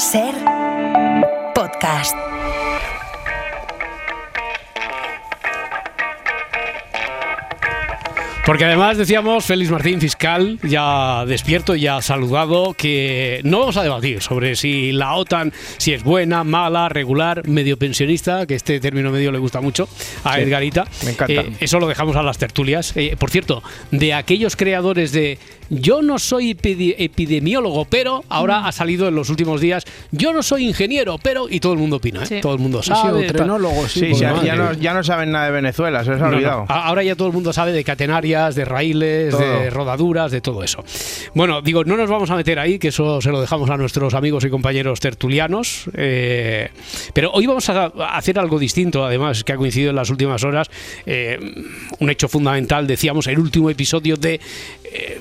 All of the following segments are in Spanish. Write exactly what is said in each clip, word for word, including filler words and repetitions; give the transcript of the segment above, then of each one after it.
Ser podcast. Porque además decíamos, Félix Martín, fiscal, ya despierto, ya saludado, que no vamos a debatir sobre si la OTAN, si es buena, mala, regular, medio pensionista, que este término medio le gusta mucho a sí, Edgarita. Me encanta. Eh, eso lo dejamos a las tertulias. Eh, por cierto, de aquellos creadores de yo no soy epide- epidemiólogo, pero ahora mm. ha salido en los últimos días, yo no soy ingeniero, pero, y todo el mundo opina, ¿eh? Sí. Todo el mundo sabe. Sí, entrenólogos, sí, sí, ya, ya, no, ya no saben nada de Venezuela, se les ha no, olvidado. No. Ahora ya todo el mundo sabe de catenarias, de raíles, todo. De rodaduras, de todo eso. Bueno, digo, no nos vamos a meter ahí, que eso se lo dejamos a nuestros amigos y compañeros tertulianos, eh, pero hoy vamos a hacer algo distinto, además, que ha coincidido en las últimas horas, eh, un hecho fundamental, decíamos, el último episodio de... Eh,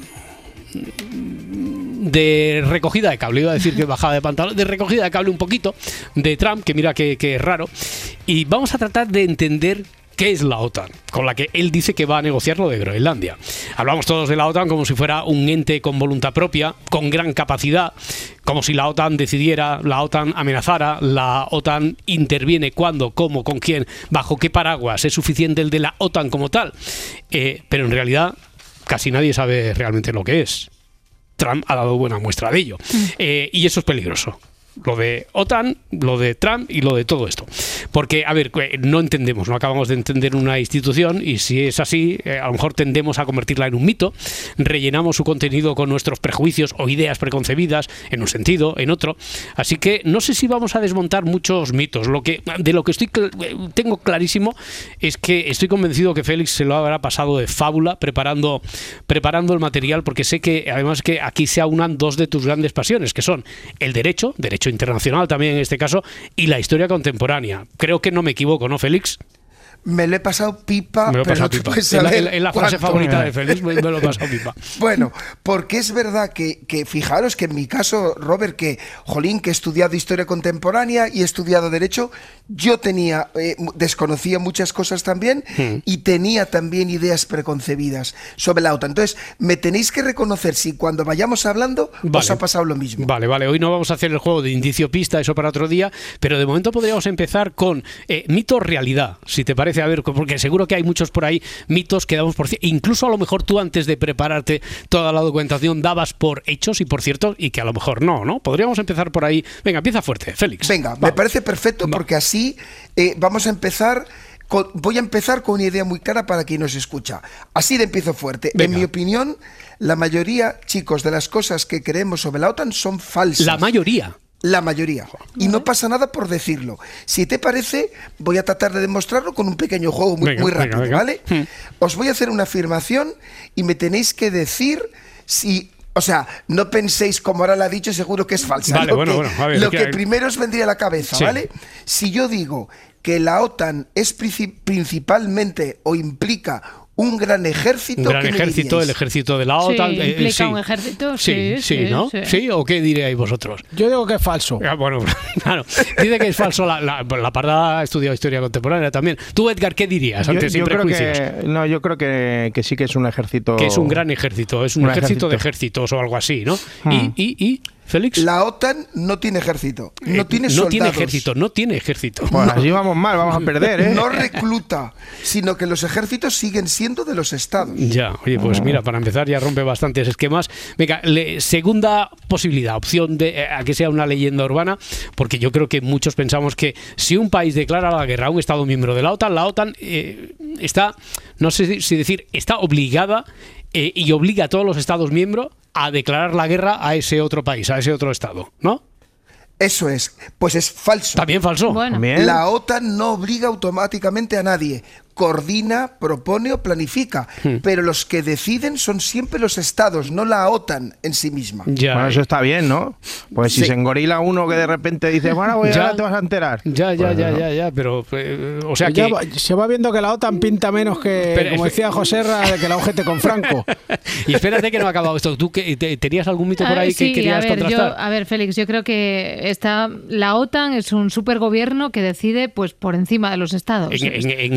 de recogida de cable, iba a decir que bajada de pantalón, de recogida de cable un poquito de Trump, que mira que, que es raro, y vamos a tratar de entender qué es la OTAN, con la que él dice que va a negociar lo de Groenlandia. Hablamos todos de la OTAN como si fuera un ente con voluntad propia, con gran capacidad, como si la OTAN decidiera, la OTAN amenazara, la OTAN interviene cuándo, cómo, con quién, bajo qué paraguas, es suficiente el de la OTAN como tal. Eh, pero en realidad casi nadie sabe realmente lo que es. Trump ha dado buena muestra de ello. Eh, y eso es peligroso. Lo de OTAN, lo de Trump y lo de todo esto. Porque, a ver, no entendemos, no acabamos de entender una institución y si es así, eh, a lo mejor tendemos a convertirla en un mito, rellenamos su contenido con nuestros prejuicios o ideas preconcebidas, en un sentido, en otro. Así que no sé si vamos a desmontar muchos mitos. Lo que, de lo que estoy tengo clarísimo es que estoy convencido que Félix se lo habrá pasado de fábula preparando, preparando el material, porque sé que además que aquí se aunan dos de tus grandes pasiones, que son el derecho, derecho internacional también en este caso, y la historia contemporánea. Creo que no me equivoco, ¿no, Félix? Me lo he pasado pipa, me lo he pero pasado no pipa. puedes saber Es la, es la frase cuánto. favorita de Félix, me, me lo he pasado pipa. Bueno, porque es verdad que, que fijaros que en mi caso, Robert, que jolín, que he estudiado historia contemporánea y he estudiado derecho, yo tenía, eh, desconocía muchas cosas también hmm. y tenía también ideas preconcebidas sobre la OTAN. Entonces, me tenéis que reconocer si cuando vayamos hablando vale. os ha pasado lo mismo. Vale, vale, hoy no vamos a hacer el juego de indicio-pista, eso para otro día, pero de momento podríamos empezar con eh, mito-realidad, si te parece. A ver, porque seguro que hay muchos por ahí mitos que damos por cierto, incluso a lo mejor tú antes de prepararte toda la documentación dabas por hechos y por cierto, y que a lo mejor no, ¿no? Podríamos empezar por ahí. Venga, empieza fuerte, Félix. Venga, Va. me parece perfecto Va. porque así eh, vamos a empezar... Con, voy a empezar con una idea muy clara para quien nos escucha. Así de empiezo fuerte. Venga. En mi opinión, la mayoría, chicos, de las cosas que creemos sobre la OTAN son falsas. La mayoría. La mayoría. Y no pasa nada por decirlo. Si te parece, voy a tratar de demostrarlo con un pequeño juego muy, venga, muy rápido, venga, venga. ¿vale? Hmm. Os voy a hacer una afirmación y me tenéis que decir si... O sea, no penséis, como ahora lo ha dicho, seguro que es falsa. Vale, lo bueno, que, bueno, a ver, lo que que hay... primero os vendría a la cabeza, sí. ¿vale? Si yo digo que la OTAN es principalmente o implica un gran ejército. Un gran ejército, el ejército de la OTAN. Sí, implica eh, sí. un ejército, sí, sí, sí, sí, ¿no? Sí. ¿Sí? ¿O qué diríais vosotros? Yo digo que es falso. Ah, bueno, claro. Dice que es falso. La, la, la Parda ha estudiado historia contemporánea también. Tú, Edgar, ¿qué dirías? Antes, yo, yo sin creo prejuicios. Que, no, yo creo que, que sí que es un ejército. Que es un gran ejército. Es un, un ejército, ejército de ejércitos o algo así, ¿no? Hmm. Y, y, y Félix. La OTAN no tiene ejército, no eh, tiene no soldados. tiene ejército, no tiene ejército. Bueno, no, así vamos mal, vamos a perder, ¿eh? No recluta, sino que los ejércitos siguen siendo de los estados. Ya, oye, pues mira, para empezar ya rompe bastantes esquemas. Venga, le, segunda posibilidad, opción de eh, a que sea una leyenda urbana, porque yo creo que muchos pensamos que si un país declara la guerra a un estado miembro de la OTAN, la OTAN eh, está, no sé si decir, está obligada eh, y obliga a todos los estados miembros a declarar la guerra a ese otro país, a ese otro estado, ¿no? Eso es, pues es falso. También falso. Bueno. La OTAN no obliga automáticamente a nadie. Coordina, propone o planifica, hmm. pero los que deciden son siempre los estados, no la OTAN en sí misma. Ya. Bueno, eso está bien, ¿no? Pues si sí. se engorila uno que de repente dice, bueno, pues ya te vas a enterar. Ya, ya, pues ya, no. ya, ya, pero, eh, o sea ya que... Va, se va viendo que la OTAN pinta menos que, pero, como decía José Ra, de que la O G T con Franco. Y espérate que no ha acabado esto. ¿Tú que, te, tenías algún mito por ahí ah, sí, que querías a ver, contrastar? Yo, a ver, Félix, yo creo que está, la OTAN es un supergobierno que decide pues por encima de los estados. En, en, en estos es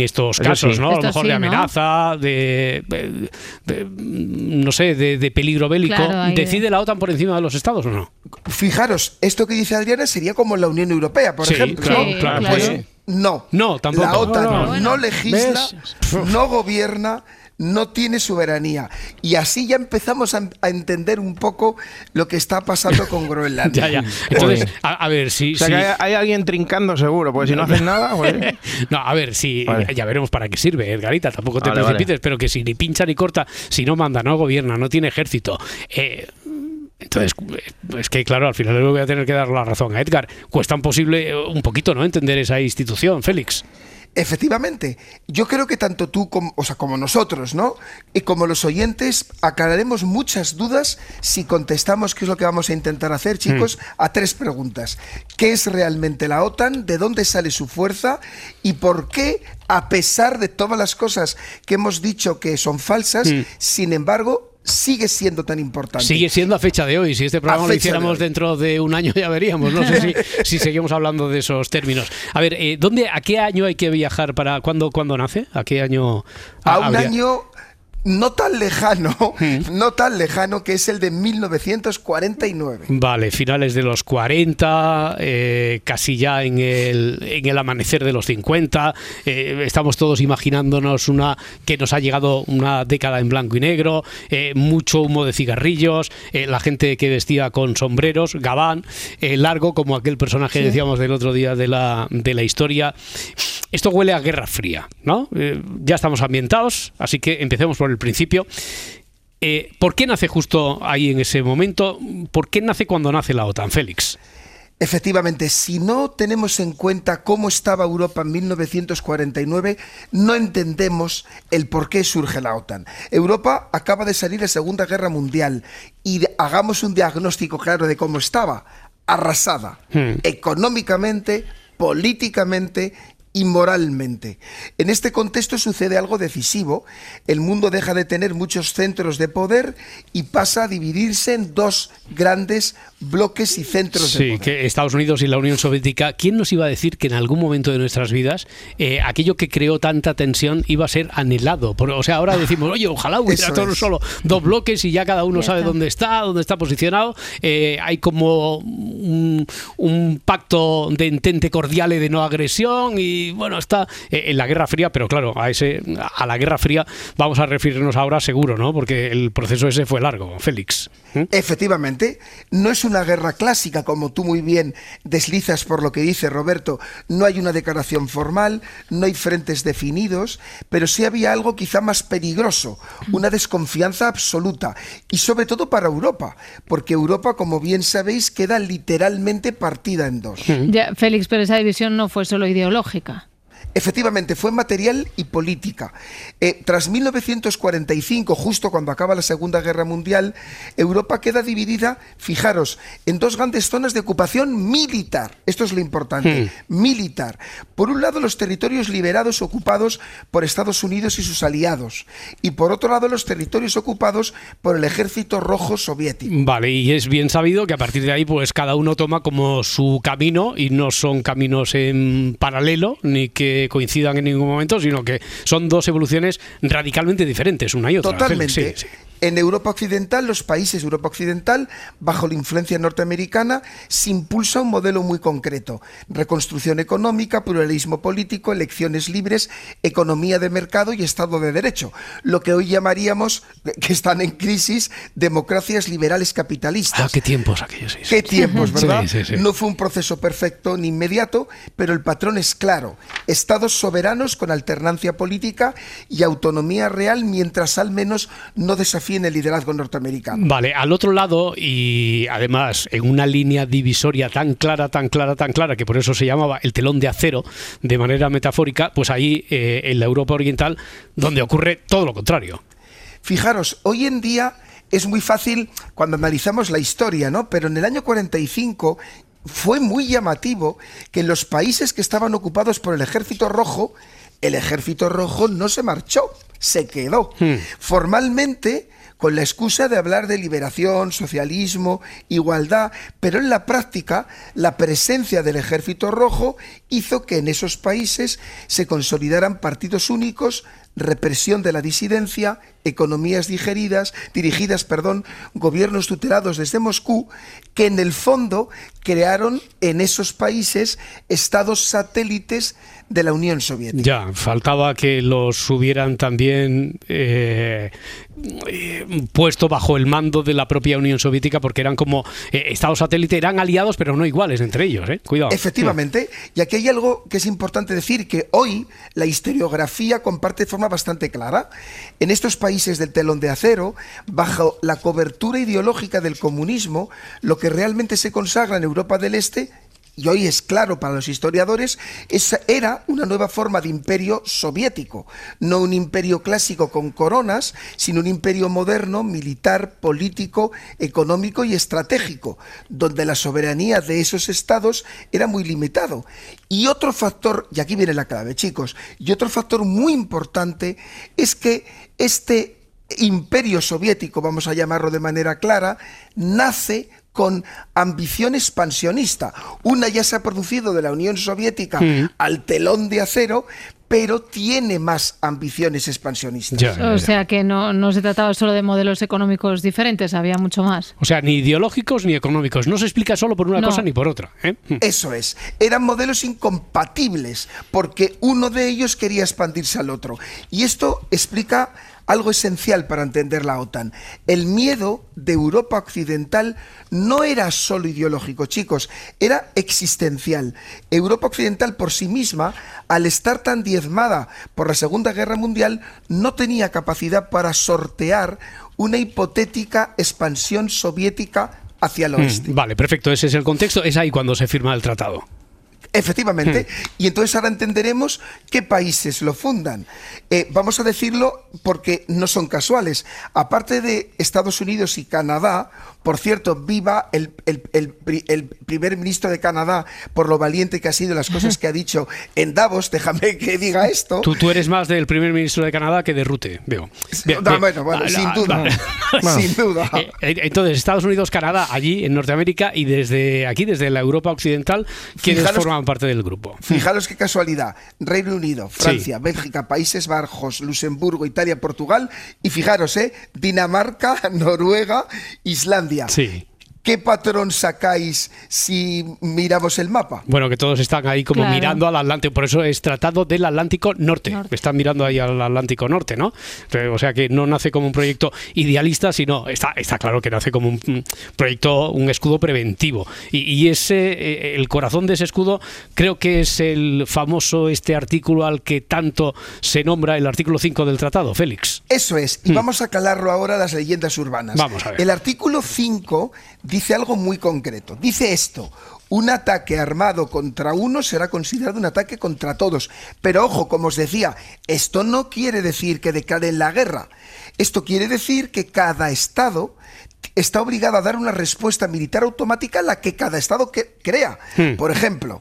casos, sí. ¿no? A lo Esto mejor sí, de ¿no? amenaza, de, de- de- no sé, de, de peligro bélico. Claro, ahí de- ¿Decide la OTAN por encima de los estados o no? Fijaros, esto que dice Adriana sería como la Unión Europea, por Sí, ejemplo. claro, Sí, claro. claro. Pues, Pues no. No, tampoco. La OTAN No, no, no, bueno. legisla, ¿Ves? no gobierna, no tiene soberanía. Y así ya empezamos a, a entender un poco lo que está pasando con Groenlandia. Ya, ya. Entonces, a, a ver, si... O sea, si- que hay, hay alguien trincando seguro, porque si no hacen nada, pues... No, a ver, si Vale. ya veremos para qué sirve, Edgarita, tampoco te Vale, precipites, vale. pero que si ni pincha ni corta, si no manda, no gobierna, no tiene ejército. eh, entonces, es que claro, al final le voy a tener que dar la razón a Edgar. Cuesta un posible, un poquito, ¿no? Entender esa institución, Félix. Efectivamente, yo creo que tanto tú como, o sea, como nosotros, ¿no? Y como los oyentes, aclararemos muchas dudas si contestamos, que es lo que vamos a intentar hacer, chicos, a tres preguntas. ¿Qué es realmente la OTAN? ¿De dónde sale su fuerza? ¿Y por qué, a pesar de todas las cosas que hemos dicho que son falsas, Mm. sin embargo, sigue siendo tan importante? Sigue siendo a fecha de hoy. Si este programa A lo fecha de hiciéramos hoy. dentro de un año ya veríamos. No sé si, si seguimos hablando de esos términos. A ver, eh, ¿dónde, ¿a qué año hay que viajar para cuándo, cuándo nace? ¿A qué año? A un habría- año no tan lejano, no tan lejano, que es el de mil novecientos cuarenta y nueve. Vale, finales de los cuarenta, eh, casi ya en el, en el amanecer de los cincuenta. Eh, estamos todos imaginándonos una que nos ha llegado una década en blanco y negro, eh, mucho humo de cigarrillos, eh, la gente que vestía con sombreros, gabán, eh, largo, como aquel personaje que decíamos del otro día de la, de la historia. Esto huele a Guerra Fría, ¿no? Eh, ya estamos ambientados, así que empecemos por el principio. Eh, ¿Por qué nace justo ahí en ese momento? ¿Por qué nace cuando nace la OTAN, Félix? Efectivamente, si no tenemos en cuenta cómo estaba Europa en mil novecientos cuarenta y nueve, no entendemos el por qué surge la OTAN. Europa acaba de salir de Segunda Guerra Mundial y de- hagamos un diagnóstico claro de cómo estaba. Arrasada, Hmm. económicamente, políticamente y moralmente. En este contexto sucede algo decisivo. El mundo deja de tener muchos centros de poder y pasa a dividirse en dos grandes bloques y centros de Sí, poder. que Estados Unidos y la Unión Soviética. ¿Quién nos iba a decir que en algún momento de nuestras vidas eh, aquello que creó tanta tensión iba a ser anhelado? Por- o sea, ahora decimos, oye, ojalá hubiera Eso todo es. solo dos bloques y ya cada uno Ya sabe está. dónde está, dónde está posicionado. Eh, hay como un, un pacto de entente cordial y de no agresión y bueno, está eh, en la Guerra Fría, pero claro, a ese a la Guerra Fría vamos a referirnos ahora seguro, ¿no? Porque el proceso ese fue largo, Félix. ¿Mm? Efectivamente, no es una guerra clásica, como tú muy bien deslizas por lo que dice Roberto. No hay una declaración formal, no hay frentes definidos, pero sí había algo quizá más peligroso, una desconfianza absoluta, y sobre todo para Europa, porque Europa, como bien sabéis, queda literalmente partida en dos. Ya, Félix, pero esa división no fue solo ideológica. Efectivamente, fue material y política. Eh, tras mil novecientos cuarenta y cinco, justo cuando acaba la Segunda Guerra Mundial, Europa queda dividida, fijaros, en dos grandes zonas de ocupación militar. Esto es lo importante, militar. Por un lado, los territorios liberados ocupados por Estados Unidos y sus aliados. Y por otro lado, los territorios ocupados por el Ejército Rojo Soviético. Vale, y es bien sabido que a partir de ahí pues cada uno toma como su camino y no son caminos en paralelo ni que coincidan en ningún momento, sino que son dos evoluciones radicalmente diferentes una y otra. Totalmente. Sí, sí. En Europa Occidental, los países de Europa Occidental, bajo la influencia norteamericana, se impulsa un modelo muy concreto. Reconstrucción económica, pluralismo político, elecciones libres, economía de mercado y Estado de Derecho. Lo que hoy llamaríamos, que están en crisis, democracias liberales capitalistas. Ah, qué tiempos aquellos. Sí, sí. Qué tiempos, ¿verdad? Sí, sí, sí. No fue un proceso perfecto ni inmediato, pero el patrón es claro. Estados soberanos con alternancia política y autonomía real, mientras al menos no desafíen el liderazgo norteamericano. Vale, al otro lado, y además en una línea divisoria tan clara, tan clara, tan clara, que por eso se llamaba el telón de acero, de manera metafórica, pues ahí eh, en la Europa Oriental, donde ocurre todo lo contrario. Fijaros, hoy en día es muy fácil cuando analizamos la historia, ¿no? Pero en el año cuarenta y cinco fue muy llamativo que en los países que estaban ocupados por el Ejército Rojo, el Ejército Rojo no se marchó, se quedó. Hmm. Formalmente, con la excusa de hablar de liberación, socialismo, igualdad, pero en la práctica la presencia del Ejército Rojo hizo que en esos países se consolidaran partidos únicos, represión de la disidencia, economías digeridas, dirigidas, perdón, gobiernos tutelados desde Moscú, que en el fondo crearon en esos países estados satélites de la Unión Soviética. Ya, faltaba que los hubieran también eh, eh, puesto bajo el mando de la propia Unión Soviética, porque eran como eh, estados satélite, eran aliados pero no iguales entre ellos, ¿eh? Cuidado. Efectivamente, y aquí hay algo que es importante decir, que hoy la historiografía comparte de forma bastante clara. En estos países del telón de acero, bajo la cobertura ideológica del comunismo, lo que realmente se consagra en Europa del Este, y hoy es claro para los historiadores, esa era una nueva forma de imperio soviético, no un imperio clásico con coronas, sino un imperio moderno, militar, político, económico y estratégico, donde la soberanía de esos estados era muy limitado. Y otro factor, y aquí viene la clave, chicos, y otro factor muy importante es que este imperio soviético, vamos a llamarlo de manera clara, nace con ambición expansionista. Una ya se ha producido de la Unión Soviética mm. al telón de acero, pero tiene más ambiciones expansionistas. Ya, ya, ya. O sea que no, no se trataba solo de modelos económicos diferentes, había mucho más. O sea, ni ideológicos ni económicos. No se explica solo por una no. cosa ni por otra, ¿eh? Eso es. Eran modelos incompatibles, porque uno de ellos quería expandirse al otro. Y esto explica algo esencial para entender la OTAN. El miedo de Europa Occidental no era solo ideológico, chicos, era existencial. Europa Occidental por sí misma, al estar tan diezmada por la Segunda Guerra Mundial, no tenía capacidad para sortear una hipotética expansión soviética hacia el oeste. Mm, vale, perfecto, ese es el contexto, es ahí cuando se firma el tratado. Efectivamente, hmm. y entonces ahora entenderemos qué países lo fundan. Eh, vamos a decirlo porque no son casuales. Aparte de Estados Unidos y Canadá, por cierto, viva el, el, el, el primer ministro de Canadá por lo valiente que ha sido, las cosas que ha dicho en Davos, déjame que diga esto. Tú, tú eres más del primer ministro de Canadá que de Rutte, veo. Bien, no, bien. Bueno, bueno, ah, sin ah, duda, ah, sin duda. Eh, entonces, Estados Unidos, Canadá, allí en Norteamérica, y desde aquí, desde la Europa Occidental, ¿quiénes Fijaros, forman parte del grupo? Fijaros qué casualidad. Reino Unido, Francia, sí. Bélgica, Países Bajos, Luxemburgo, Italia, Portugal, y fijaros, ¿eh? Dinamarca, Noruega, Islandia. Sí. ¿Qué patrón sacáis si miramos el mapa? Bueno, que todos están ahí como claro. mirando al Atlántico, por eso es Tratado del Atlántico Norte. Norte. Están mirando ahí al Atlántico Norte, ¿no? O sea que no nace como un proyecto idealista, sino está, está claro que nace como un proyecto, un escudo preventivo. Y, y ese, el corazón de ese escudo, creo que es el famoso este artículo al que tanto se nombra, el artículo cinco del tratado, Félix. Eso es, y hmm. vamos a calarlo ahora a las leyendas urbanas. Vamos a ver. El artículo cinco dice algo muy concreto. Dice esto: un ataque armado contra uno será considerado un ataque contra todos. Pero ojo, como os decía, esto no quiere decir que declaren la guerra. Esto quiere decir que cada Estado está obligado a dar una respuesta militar automática a la que cada Estado que crea. Hmm. Por ejemplo,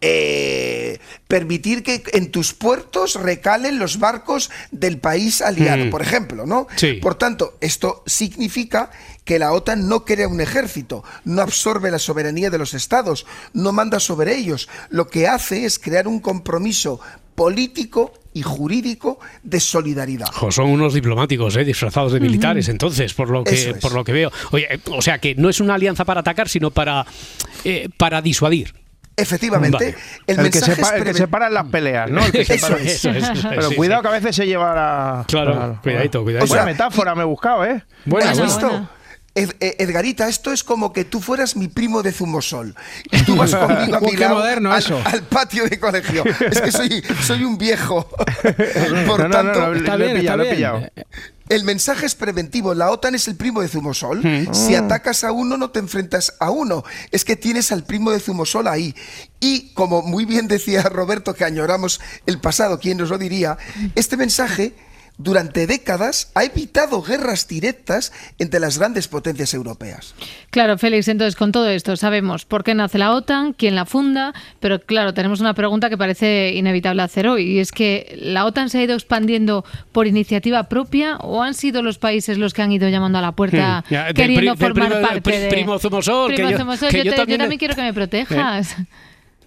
eh, permitir que en tus puertos recalen los barcos del país aliado, hmm. por ejemplo, ¿no? Sí. Por tanto, esto significa que la OTAN no crea un ejército, no absorbe la soberanía de los Estados, no manda sobre ellos. Lo que hace es crear un compromiso político y jurídico de solidaridad. Jo, son unos diplomáticos, ¿eh? Disfrazados de militares, uh-huh. entonces, por lo que es. por lo que veo. Oye, o sea que no es una alianza para atacar, sino para, eh, para disuadir. Efectivamente, vale. el, el, mensaje que sepa, es el que separa las peleas, ¿no? El que separa... eso, eso, eso, eso, Pero sí, cuidado sí. que a veces se lleva a... Claro, a... cuidadito, cuidadito. O sea, Buena metáfora me he buscado, ¿eh? Bueno, ¿Has bueno. visto? Ed, Edgarita, esto es como que tú fueras mi primo de Zumosol y tú vas conmigo a mi lado moderno, al, eso. al patio de colegio. Es que soy, soy un viejo. Por no, no, tanto, no, no, está lo he bien, pillado, está lo he bien. pillado. El mensaje es preventivo. La OTAN es el primo de Zumosol. Mm. Si atacas a uno, no te enfrentas a uno. Es que tienes al primo de Zumosol ahí. Y como muy bien decía Roberto, que añoramos el pasado, ¿quién nos lo diría? Este mensaje durante décadas ha evitado guerras directas entre las grandes potencias europeas. Claro, Félix, entonces con todo esto sabemos por qué nace la OTAN, quién la funda, pero claro, tenemos una pregunta que parece inevitable hacer hoy, y es que ¿la OTAN se ha ido expandiendo por iniciativa propia o han sido los países los que han ido llamando a la puerta hmm. ya, queriendo pri, formar primo, parte pri, de... Primo Zumosol, primo que yo, Zumosol, que yo, yo, te, también... yo también quiero que me protejas. ¿Eh?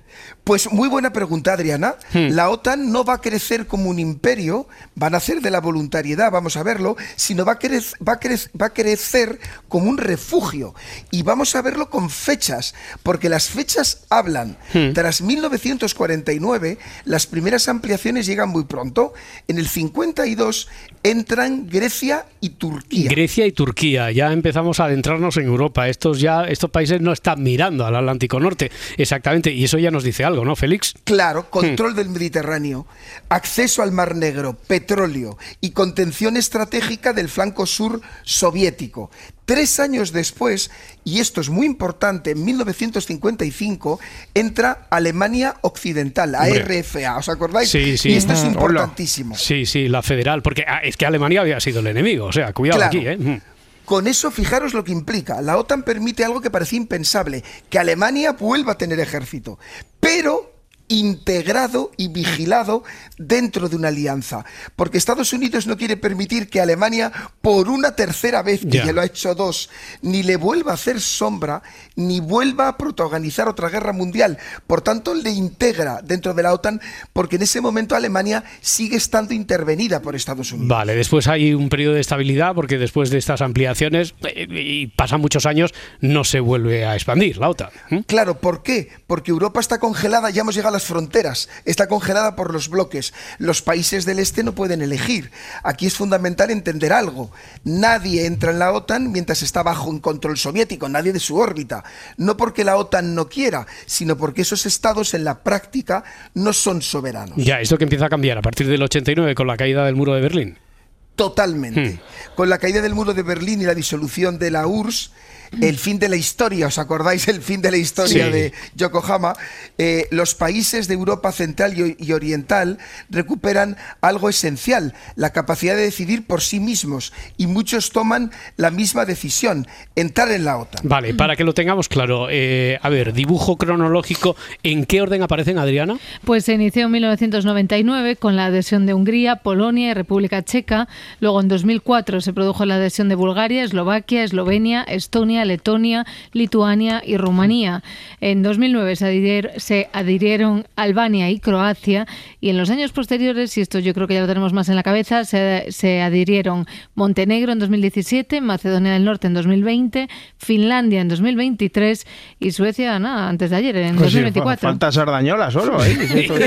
Pues muy buena pregunta, Adriana. Hmm. La OTAN no va a crecer como un imperio, va a nacer de la voluntariedad, vamos a verlo, sino va a, crec- va a, crec- va a crecer como un refugio. Y vamos a verlo con fechas, porque las fechas hablan. Hmm. Tras mil novecientos cuarenta y nueve, las primeras ampliaciones llegan muy pronto. En el cincuenta y dos entran Grecia y Turquía. Grecia y Turquía. Ya empezamos a adentrarnos en Europa. Estos, ya, estos países no están mirando al Atlántico Norte, exactamente, y eso ya nos dice algo, ¿no, Félix? Claro, control hmm. del Mediterráneo, acceso al Mar Negro, petróleo y contención estratégica del flanco sur soviético. Tres años después, y esto es muy importante, en mil novecientos cincuenta y cinco entra Alemania Occidental, A R F A, ¿os acordáis? Sí, sí. Y esto es importantísimo. Sí, sí, la federal, porque es que Alemania había sido el enemigo, o sea, cuidado claro. aquí, ¿eh? Con eso, fijaros lo que implica. La OTAN permite algo que parecía impensable, que Alemania vuelva a tener ejército, pero integrado y vigilado dentro de una alianza, porque Estados Unidos no quiere permitir que Alemania por una tercera vez, que yeah. ya lo ha hecho dos, ni le vuelva a hacer sombra, ni vuelva a protagonizar otra guerra mundial. Por tanto, le integra dentro de la OTAN, porque en ese momento Alemania sigue estando intervenida por Estados Unidos. Vale, después hay un periodo de estabilidad, porque después de estas ampliaciones, y pasan muchos años, no se vuelve a expandir la OTAN. ¿Mm? Claro, ¿por qué? Porque Europa está congelada, ya hemos llegado a las fronteras, está congelada por los bloques. Los países del este no pueden elegir. Aquí es fundamental entender algo. Nadie entra en la OTAN mientras está bajo un control soviético, nadie de su órbita. No porque la OTAN no quiera, sino porque esos estados en la práctica no son soberanos. Ya, esto que empieza a cambiar a partir del ochenta y nueve con la caída del muro de Berlín. Totalmente. Hmm. Con la caída del muro de Berlín y la disolución de la U R S S, el fin de la historia, ¿os acordáis? El fin de la historia sí. de Yokohama. Eh, los países de Europa Central y, y Oriental recuperan algo esencial, la capacidad de decidir por sí mismos, y muchos toman la misma decisión, entrar en la OTAN. Vale, para que lo tengamos claro, eh, a ver, dibujo cronológico, ¿en qué orden aparecen, Adriana? Pues se inició en mil novecientos noventa y nueve con la adhesión de Hungría, Polonia y República Checa. Luego en dos mil cuatro se produjo la adhesión de Bulgaria, Eslovaquia, Eslovenia, Estonia, Letonia, Lituania y Rumanía. En dos mil nueve se, adhier, se adhirieron Albania y Croacia, y en los años posteriores, y esto yo creo que ya lo tenemos más en la cabeza, se, se adhirieron Montenegro en dos mil diecisiete, Macedonia del Norte en dos mil veinte, Finlandia en dos mil veintitrés y Suecia, nada, antes de ayer, en pues dos mil veinticuatro. Sí, falta Sardañola solo ahí.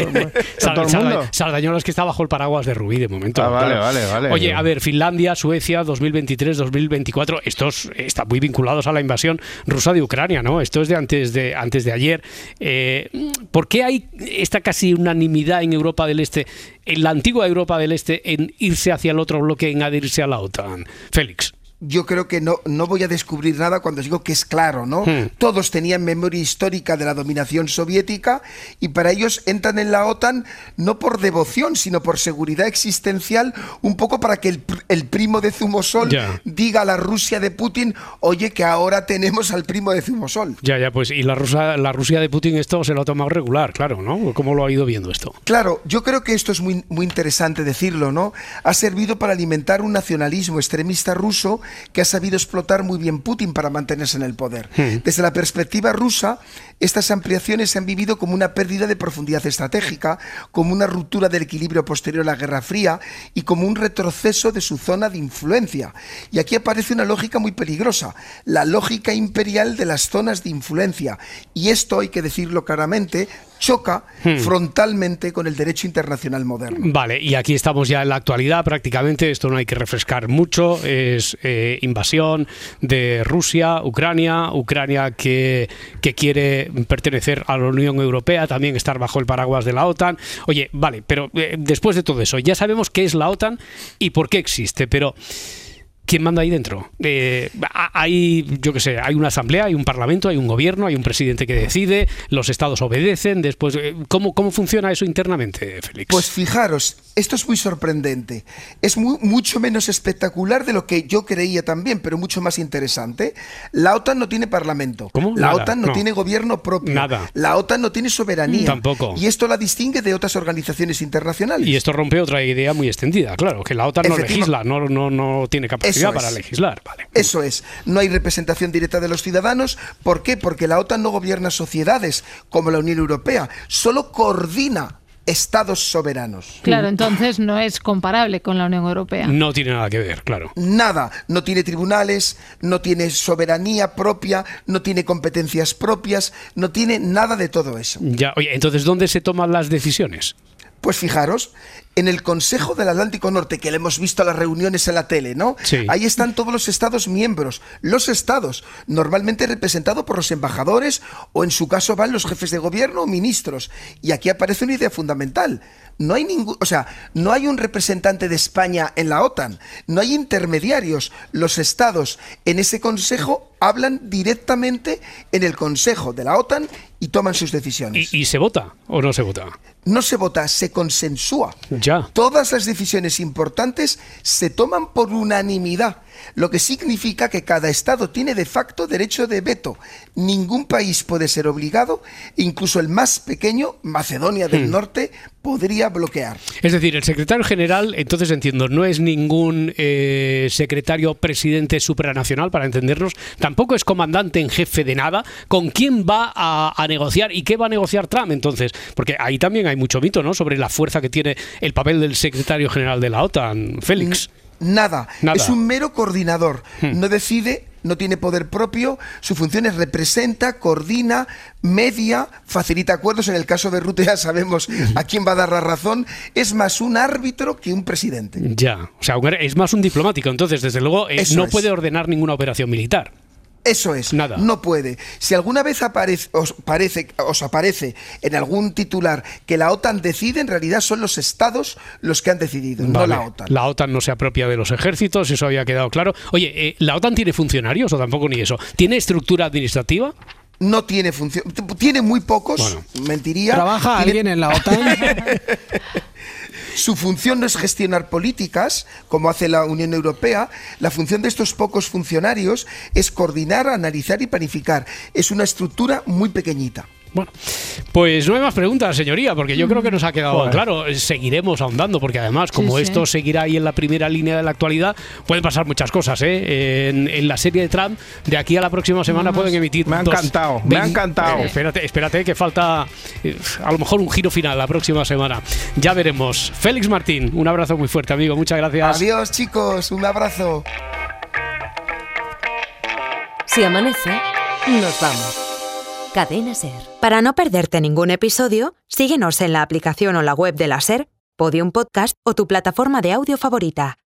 Sal, Sal, Sardañola es que está bajo el paraguas de Rubí de momento. Ah, vale, claro. vale, vale. Oye, a ver, Finlandia, Suecia, dos mil veintitrés, dos mil veinticuatro, estos están muy vinculados a la invasión rusa de Ucrania, ¿no? Esto es de antes de antes de ayer. Eh, ¿Por qué hay esta casi unanimidad en Europa del Este, en la antigua Europa del Este, en irse hacia el otro bloque, en adherirse a la OTAN? Félix. Yo creo que no, no voy a descubrir nada cuando digo que es claro, ¿no? Hmm. Todos tenían memoria histórica de la dominación soviética y para ellos entran en la OTAN no por devoción, sino por seguridad existencial, un poco para que el, el primo de Zumosol ya. diga a la Rusia de Putin, oye, que ahora tenemos al primo de Zumosol. Ya, ya, pues, y la, Rusia, la Rusia de Putin esto se lo ha tomado regular, claro, ¿no? ¿Cómo lo ha ido viendo esto? Claro, yo creo que esto es muy, muy interesante decirlo, ¿no? Ha servido para alimentar un nacionalismo extremista ruso que ha sabido explotar muy bien Putin para mantenerse en el poder. Hmm. Desde la perspectiva rusa, estas ampliaciones se han vivido como una pérdida de profundidad estratégica, como una ruptura del equilibrio posterior a la Guerra Fría y como un retroceso de su zona de influencia. Y aquí aparece una lógica muy peligrosa, la lógica imperial de las zonas de influencia. Y esto, hay que decirlo claramente, choca hmm. frontalmente con el derecho internacional moderno. Vale, y aquí estamos ya en la actualidad prácticamente, esto no hay que refrescar mucho, es eh, invasión de Rusia, Ucrania, Ucrania que, que quiere pertenecer a la Unión Europea, también estar bajo el paraguas de la OTAN. Oye, vale, pero eh, después de todo eso, ya sabemos qué es la OTAN y por qué existe, pero ¿Quién manda ahí dentro? Eh, hay, yo qué sé, hay una asamblea, hay un parlamento, hay un gobierno, hay un presidente que decide, los estados obedecen, después, ¿cómo, cómo funciona eso internamente, Félix? Pues fijaros, esto es muy sorprendente. Es muy, mucho menos espectacular de lo que yo creía también, pero mucho más interesante. La OTAN no tiene parlamento. ¿Cómo? La Nada, OTAN no, no tiene gobierno propio. Nada. La OTAN no tiene soberanía. Tampoco. Y esto la distingue de otras organizaciones internacionales. Y esto rompe otra idea muy extendida, claro, que la OTAN no Efectiva- legisla, no, no, no tiene capacidad Eso para es. legislar. Vale. Eso es, no hay representación directa de los ciudadanos. ¿Por qué? Porque la OTAN no gobierna sociedades como la Unión Europea, solo coordina estados soberanos. Claro, entonces no es comparable con la Unión Europea. No tiene nada que ver, claro. Nada, no tiene tribunales, no tiene soberanía propia, no tiene competencias propias, no tiene nada de todo eso. Ya, oye, entonces, ¿dónde se toman las decisiones? Pues fijaros, en el Consejo del Atlántico Norte, que le hemos visto a las reuniones en la tele, ¿no? Sí. Ahí están todos los estados miembros, los estados, normalmente representados por los embajadores o en su caso van los jefes de gobierno o ministros. Y aquí aparece una idea fundamental. No hay ningún, o sea, no hay un representante de España en la OTAN, no hay intermediarios. Los estados en ese consejo hablan directamente en el Consejo de la OTAN y toman sus decisiones. ¿Y, y se vota o no se vota? No se vota, se consensúa. Ya. Todas las decisiones importantes se toman por unanimidad, lo que significa que cada Estado tiene de facto derecho de veto. Ningún país puede ser obligado, incluso el más pequeño, Macedonia del Hmm. Norte, podría bloquear. Es decir, el secretario general, entonces entiendo, no es ningún eh, secretario presidente supranacional, para entendernos, tampoco es comandante en jefe de nada. ¿Con quién va a, a negociar y qué va a negociar Trump entonces? Porque ahí también hay mucho mito, ¿no?, sobre la fuerza que tiene el papel del secretario general de la OTAN, Félix. Nada. Nada. Es un mero coordinador. Hmm. No decide, no tiene poder propio. Su función es representa, coordina, media, facilita acuerdos. En el caso de Rutte ya sabemos a quién va a dar la razón. Es más un árbitro que un presidente. Ya, o sea, un- es más un diplomático, entonces, desde luego, eh, Eso no es. puede ordenar ninguna operación militar. Eso es, Nada. no puede. Si alguna vez aparece, os, parece, os aparece en algún titular que la OTAN decide, en realidad son los estados los que han decidido, no Vale. la OTAN. La OTAN no se apropia de los ejércitos, eso había quedado claro. Oye, eh, ¿la OTAN tiene funcionarios o tampoco ni eso? ¿Tiene estructura administrativa? No tiene función, tiene muy pocos, Bueno. mentiría. ¿Trabaja Tiene- alguien en la OTAN? Su función no es gestionar políticas, como hace la Unión Europea. La función de estos pocos funcionarios es coordinar, analizar y planificar. Es una estructura muy pequeñita. Bueno, pues no hay más preguntas, señoría, porque yo creo que nos ha quedado Joder. claro. Seguiremos ahondando, porque además, como Sí, sí. esto seguirá ahí en la primera línea de la actualidad, pueden pasar muchas cosas, ¿eh? En, en la serie de Trump, de aquí a la próxima semana pueden emitir. Me ha dos- encantado, me ha vein- encantado. Eh, espérate, espérate, que falta eh, a lo mejor un giro final la próxima semana. Ya veremos. Félix Martín, un abrazo muy fuerte, amigo. Muchas gracias. Adiós, chicos, un abrazo. Si amanece, nos vamos. Cadena Ser. Para no perderte ningún episodio, síguenos en la aplicación o la web de la SER, Podium Podcast o tu plataforma de audio favorita.